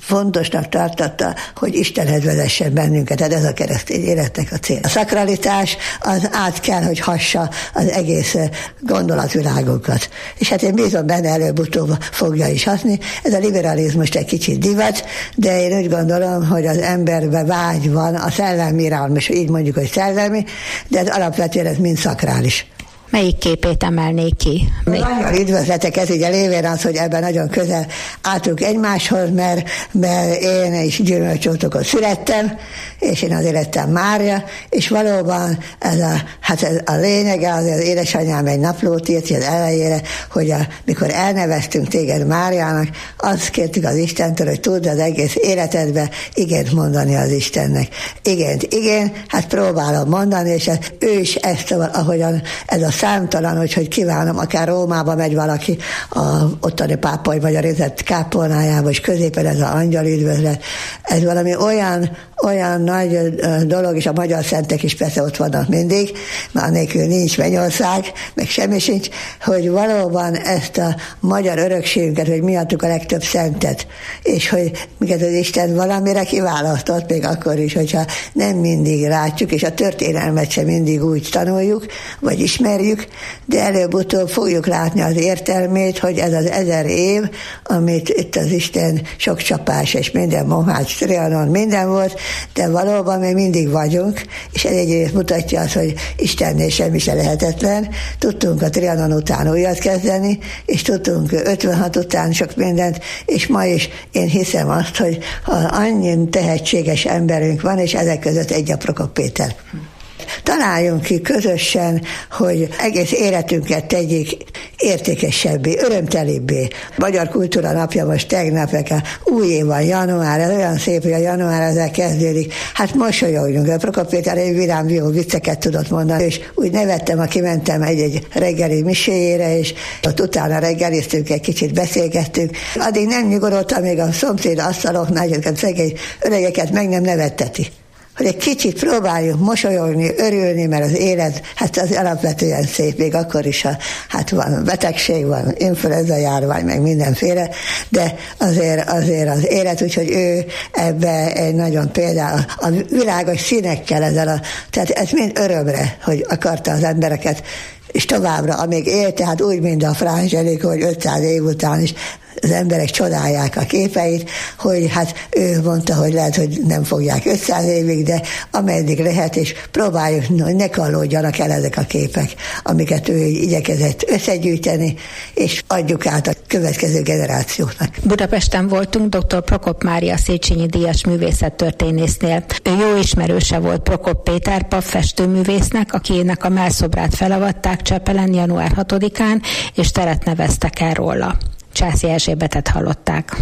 fontosnak tartotta, hogy Istenhez vezessen bennünket, tehát ez a keresztény életnek a cél. A szakralitás az át kell, hogy hassa az egész gondolatvilágunkat. És hát én bízom benne, előbb-utóbb fogja is hatni. Ez a liberalizmus egy kicsit divat, de én úgy gondolom, hogy az emberben vágy van, a szellemi irgalom, és így mondjuk, hogy szellemi, de ez alapvetően ez mind szakrális. Melyik képét emelnék ki? Nagyon üdvözletek, ez ugye lévén az, hogy ebben nagyon közel álltunk egymáshoz, mert, mert én is Gyümölcsótokon születtem, és én azért lettem Mária, és valóban ez a, hát ez a lényege, azért az édesanyám egy naplót írt az elejére, hogy a, mikor elneveztünk téged Máriának, azt kértük az Istentől, hogy tudd az egész életedbe igent mondani az Istennek. Igent, igen, hát próbálom mondani, és ez, ő is ezt, ahogyan ez a számtalan, hogy, hogy kívánom, akár Rómába megy valaki a ottani pápai magyarázat kápolnájába, és középen ez az angyal üdvözlet. Ez valami olyan, olyan nagy dolog, és a magyar szentek is persze ott vannak mindig, már nélkül nincs mennyország, meg semmi sincs, hogy valóban ezt a magyar örökségünket, hogy mi adtuk a legtöbb szentet, és hogy minket az Isten valamire kiválasztott, még akkor is, hogyha nem mindig látjuk, és a történelmet sem mindig úgy tanuljuk, vagy ismerjük, de előbb-utóbb fogjuk látni az értelmét, hogy ez az ezer év, amit itt az Isten sok csapás, és minden Mohács, Trianon, minden volt, de valóban még mindig vagyunk, és ez egyrészt mutatja azt, hogy Istennél semmi se lehetetlen. Tudtunk a Trianon után újat kezdeni, és tudtunk ötvenhat után sok mindent, és ma is én hiszem azt, hogy annyi tehetséges emberünk van, és ezek között egy a Prokop Péter. Találjunk ki közösen, hogy egész életünket tegyék értékesebbé, örömtelibbé. Magyar Kultúra Napja most tegnap, új év van, január, ez olyan szép, hogy a január ezzel kezdődik. Hát mosolyogjunk. A Prokop Péter egy vidám jó vicceket tudott mondani, és úgy nevettem, aki mentem egy-egy reggeli miséjére, és ott utána reggeliztünk, egy kicsit beszélgettünk. Addig nem nyugodott, amíg a szomszéd asztaloknál, ezeket szegény öregeket meg nem nevetteti. Hogy egy kicsit próbáljuk mosolyogni, örülni, mert az élet, hát az alapvetően szép, még akkor is, ha hát van betegség, van influenza járvány, meg mindenféle, de azért, azért az élet, úgyhogy ő ebbe egy nagyon például a világos színekkel ezzel a, tehát ez mind örömre, hogy akarta az embereket, és továbbra, amíg él, tehát úgy, mint a Fra Angelico, hogy ötszáz év után is az emberek csodálják a képeit, hogy hát ő mondta, hogy lehet, hogy nem fogják ötszáz évig, de ameddig lehet, és próbáljuk, hogy ne kallódjanak el ezek a képek, amiket ő igyekezett összegyűjteni, és adjuk át a következő generációknak. Budapesten voltunk dr. Prokop Mária Széchenyi díjas művészettörténésznél. Ő jó ismerőse volt Prokop Péter pap festőművésznek, akinek a mellszobrát felavatták Csepelen január hatodikán, és teret neveztek el róla. Császi Erzsébetet hallották.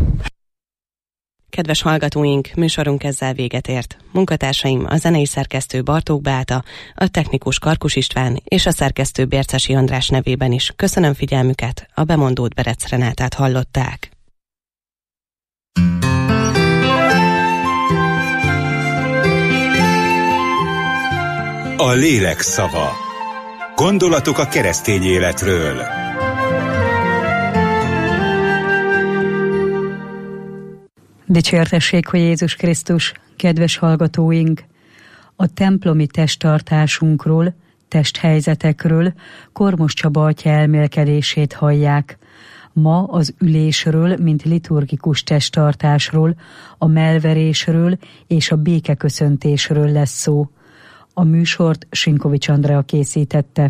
Kedves hallgatóink, műsorunk ezzel véget ért. Munkatársaim a zenei szerkesztő Bartók Beáta, a technikus Karkus István és a szerkesztő Bércesi András nevében is köszönöm figyelmüket, a bemondót Berec Renátát hallották. A lélek szava. Gondolatok a keresztény életről. Dicsértessék, hogy Jézus Krisztus, kedves hallgatóink! A templomi testtartásunkról, testhelyzetekről Kormos Csaba atya elmélkedését hallják. Ma az ülésről, mint liturgikus testtartásról, a mellverésről és a békeköszöntésről lesz szó. A műsort Sinkovics Andrea készítette.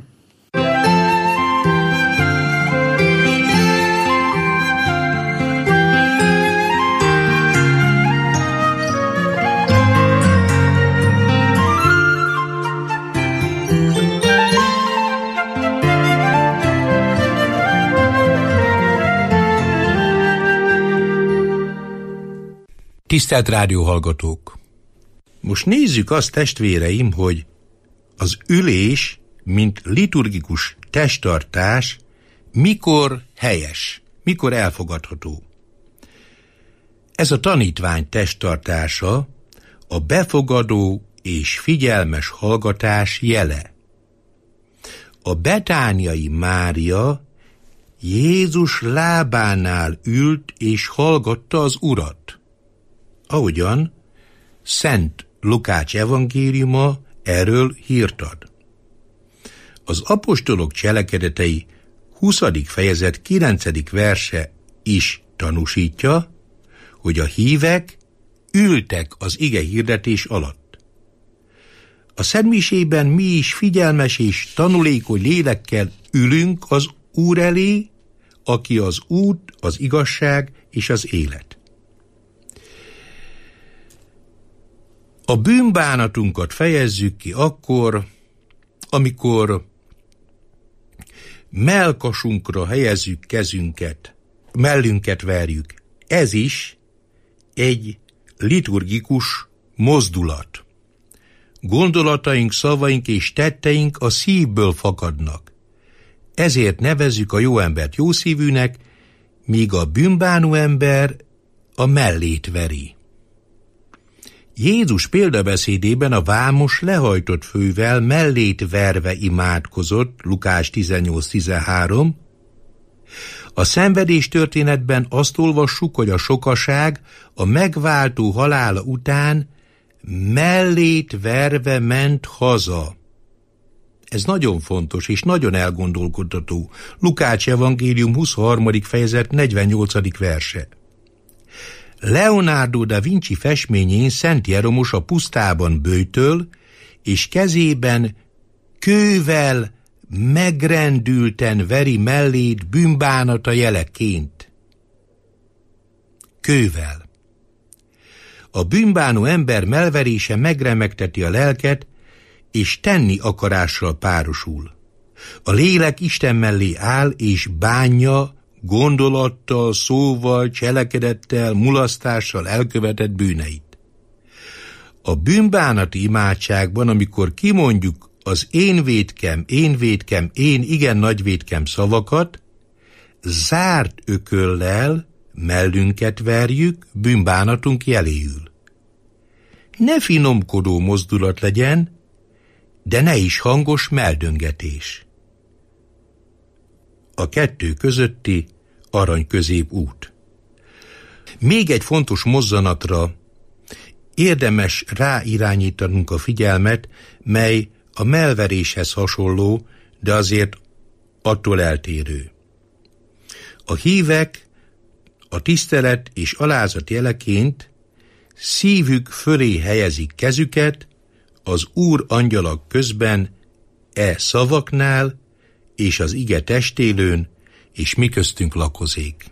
Tisztelt rádióhallgatók! Most nézzük azt, testvéreim, hogy az ülés, mint liturgikus testtartás mikor helyes, mikor elfogadható. Ez a tanítvány testtartása a befogadó és figyelmes hallgatás jele. A betániai Mária Jézus lábánál ült és hallgatta az Urat. ahogyan Szent Lukács evangéliuma erről hírt ad. Az apostolok cselekedetei huszadik fejezet kilencedik verse is tanúsítja, hogy a hívek ültek az ige hirdetés alatt. A szentmisében mi is figyelmes és tanulékony lélekkel ülünk az Úr elé, aki az út, az igazság és az élet. A bűnbánatunkat fejezzük ki akkor, amikor mellkasunkra helyezzük kezünket, mellünket verjük. Ez is egy liturgikus mozdulat. Gondolataink, szavaink és tetteink a szívből fakadnak. Ezért nevezzük a jó embert jószívűnek, míg a bűnbánó ember a mellét veri. Jézus példabeszédében a vámos lehajtott fővel mellét verve imádkozott, Lukás tizennyolc tizenhárom. A szenvedés történetben azt olvassuk, hogy a sokaság a megváltó halála után mellét verve ment haza. Ez nagyon fontos és nagyon elgondolkodtató. Lukács evangélium huszonharmadik fejezet negyvennyolcadik verse. Leonardo da Vinci festményén Szent Jeromos a pusztában böjtöl, és kezében kővel megrendülten veri mellét bűnbánata jeleként. Kővel. A bűnbánó ember mellverése megremegteti a lelket, és tenni akarással párosul. A lélek Isten mellé áll, és bánja gondolattal, szóval, cselekedettel, mulasztással elkövetett bűneit. A bűnbánati imádságban, amikor kimondjuk az én vétkem, én vétkem, én igen nagy vétkem szavakat, zárt ököllel mellünket verjük bűnbánatunk jeléül. Ne finomkodó mozdulat legyen, de ne is hangos meldöngetés. A kettő közötti arany közép út. Még egy fontos mozzanatra érdemes ráirányítanunk a figyelmet, mely a mellveréshez hasonló, de azért attól eltérő. A hívek a tisztelet és alázat jeleként szívük fölé helyezik kezüket, az Úr angyalak közben e szavaknál és az ige testélőn, és mi köztünk lakozék.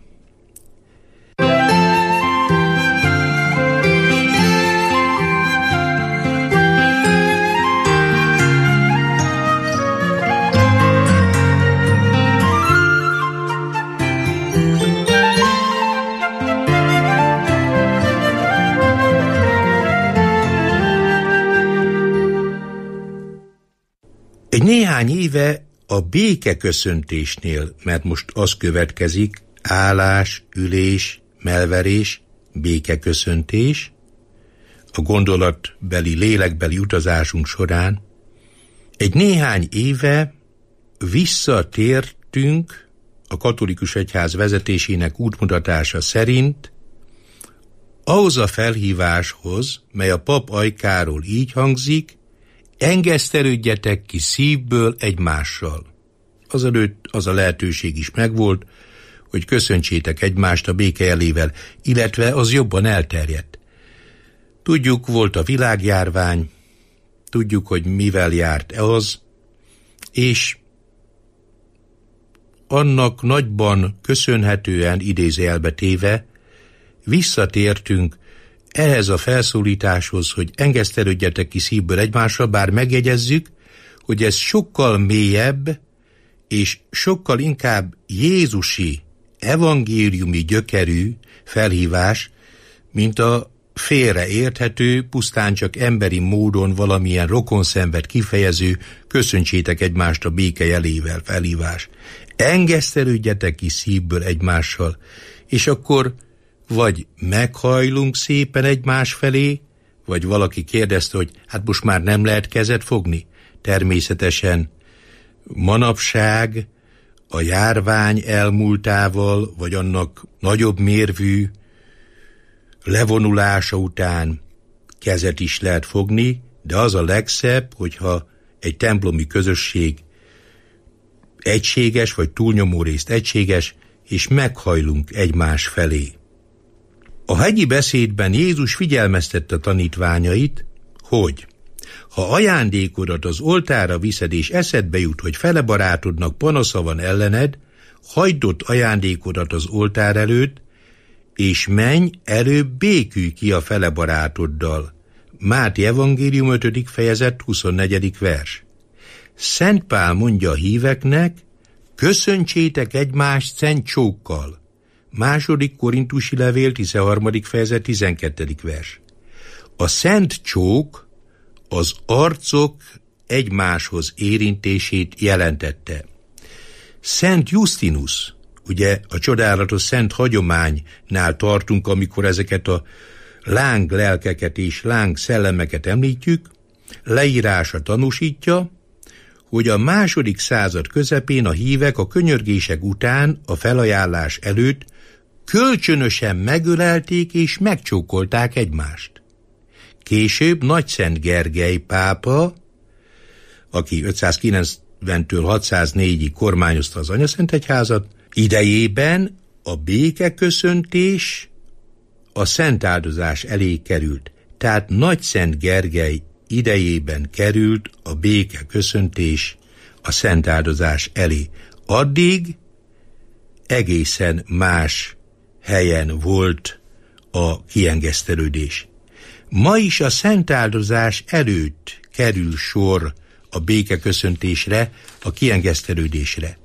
Egy néhány éve a békeköszöntésnél, mert most az következik, állás, ülés, mellverés, békeköszöntés, a gondolatbeli, lélekbeli utazásunk során, egy néhány éve visszatértünk a katolikus egyház vezetésének útmutatása szerint ahhoz a felhíváshoz, mely a pap ajkáról így hangzik: engesztelődjetek ki szívből egymással. Azelőtt az a lehetőség is megvolt, hogy köszöntsétek egymást a béke jelével, illetve az jobban elterjedt. Tudjuk, volt a világjárvány, tudjuk, hogy mivel járt az, és annak nagyban köszönhetően, idézőjelbe téve, visszatértünk ehhez a felszólításhoz, hogy engesztelődjetek ki szívből egymással, bár megjegyezzük, hogy ez sokkal mélyebb és sokkal inkább jézusi, evangéliumi gyökerű felhívás, mint a félreérthető, pusztán csak emberi módon valamilyen rokonszenvet kifejező köszöntsétek egymást a béke jelével felhívás. Engesztelődjetek ki szívből egymással, és akkor vagy meghajlunk szépen egymás felé, vagy valaki kérdezte, hogy hát most már nem lehet kezet fogni. Természetesen manapság a járvány elmúltával, vagy annak nagyobb mérvű levonulása után kezet is lehet fogni, de az a legszebb, hogyha egy templomi közösség egységes, vagy túlnyomó részt egységes, és meghajlunk egymás felé. A hegyi beszédben Jézus figyelmeztette a tanítványait, hogy ha ajándékodat az oltárra viszed, és eszedbe jut, hogy fele barátodnak panasza van ellened, hagyd ott ajándékodat az oltár előtt, és menj, előbb békülj ki a fele barátoddal. Máté evangélium ötödik fejezet huszonnegyedik vers. Szent Pál mondja a híveknek, köszöntsétek egymást szent csókkal. Második korintusi levél tizenharmadik fejezet tizenkettedik vers. A szent csók az arcok egymáshoz érintését jelentette. Szent Justinus, ugye a csodálatos szent hagyománynál tartunk, amikor ezeket a láng lelkeket és láng szellemeket említjük, leírása tanúsítja, hogy a második század közepén a hívek a könyörgések után, a felajánlás előtt kölcsönösen megölelték és megcsókolták egymást. Később Nagyszent Gergely pápa, aki ötszázkilencventől hatszáznégyig kormányozta az Anyaszentegyházat, idejében a békeköszöntés a szentáldozás elé került. Tehát Nagyszent Gergely idejében került a békeköszöntés a szentáldozás elé. Addig egészen más helyen volt a kiengesztelődés. Ma is a szentáldozás előtt kerül sor a békeköszöntésre, a kiengesztelődésre.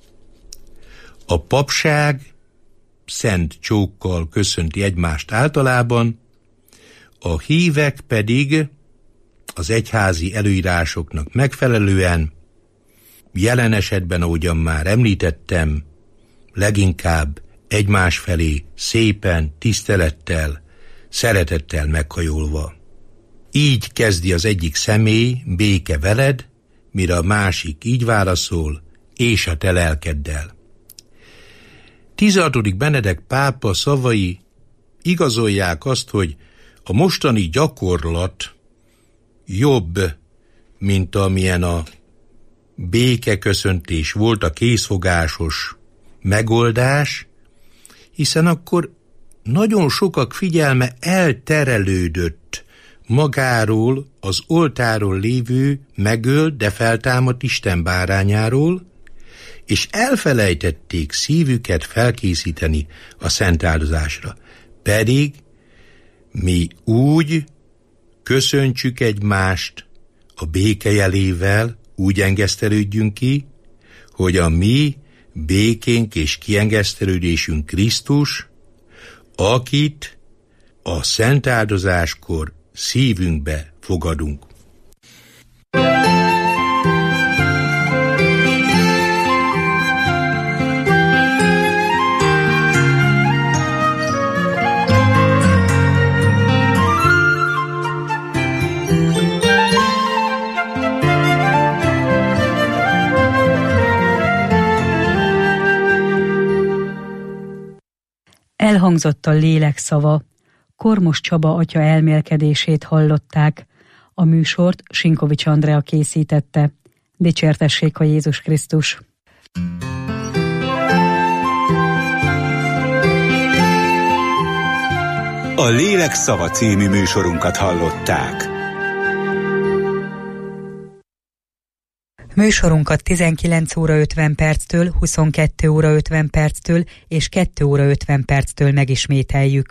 A papság szent csókkal köszönti egymást általában, a hívek pedig az egyházi előírásoknak megfelelően, jelen esetben, ahogyan már említettem, leginkább egymás felé szépen, tisztelettel, szeretettel meghajolva. Így kezdi az egyik személy, béke veled, mire a másik így válaszol, és a te lelkeddel. tizenhatodik Benedek pápa szavai igazolják azt, hogy a mostani gyakorlat jobb, mint amilyen a békeköszöntés volt, a készfogásos megoldás, hiszen akkor nagyon sokak figyelme elterelődött magáról, az oltáron lévő megölt, de feltámadt Isten bárányáról, és elfelejtették szívüket felkészíteni a szentáldozásra. Pedig mi úgy köszöntsük egymást a béke jelével, úgy engesztelődjünk ki, hogy a mi békénk és kiengesztelődésünk Krisztus, akit a szentáldozáskor szívünkbe fogadunk. Elhangzott a lélek szava, Kormos Csaba atya elmélkedését hallották. A műsort Sinkovics Andrea készítette. Dicsértessék a Jézus Krisztus! A Lélek szava című műsorunkat hallották. Műsorunkat tizenkilenc óra ötven perctől, huszonkettő óra ötven perctől és kettő óra ötven perctől megismételjük.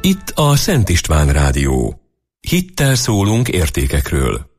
Itt a Szent István Rádió. Hittel szólunk értékekről.